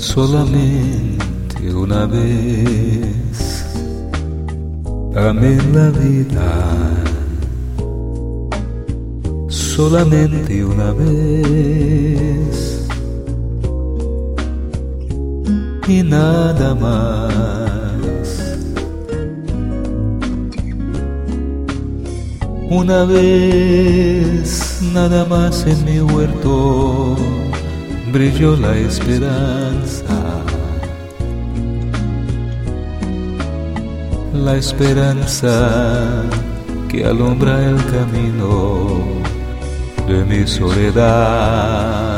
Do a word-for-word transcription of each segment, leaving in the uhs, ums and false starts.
Solamente una vez amé la vida, solamente una vez y nada más. Una vez nada más en mi huerto brilló la esperanza, la esperanza que alumbra el camino de mi soledad.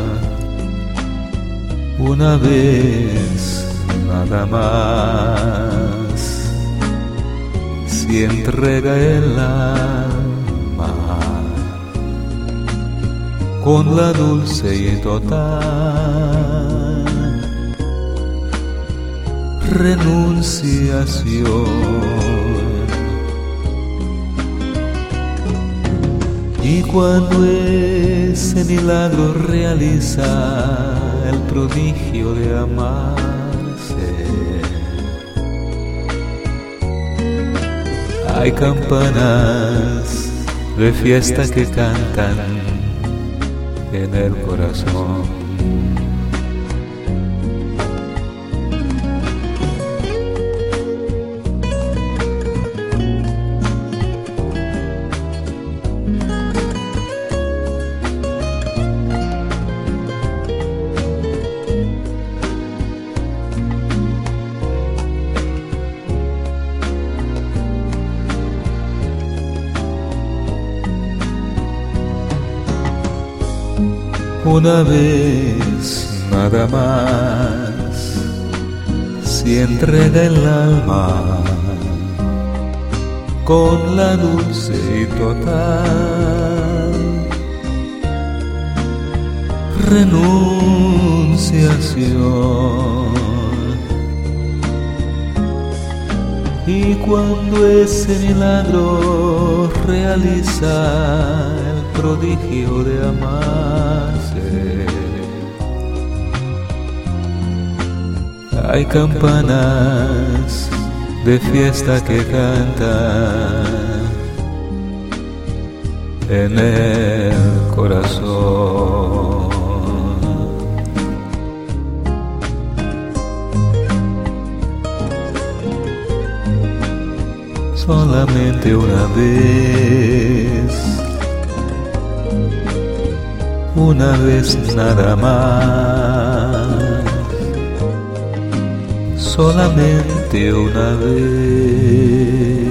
Una vez nada más, si entrega el alma con la dulce y total renunciación. Y cuando ese milagro realiza el prodigio de amarse, hay campanas de fiesta que cantan en el corazón. Una vez nada más, si entrega el alma con la dulce y total renunciación. Y cuando ese milagro realiza el prodigio de amarse, hay campanas de fiesta que cantan en el corazón. Solamente una vez, una vez nada más, solamente una vez.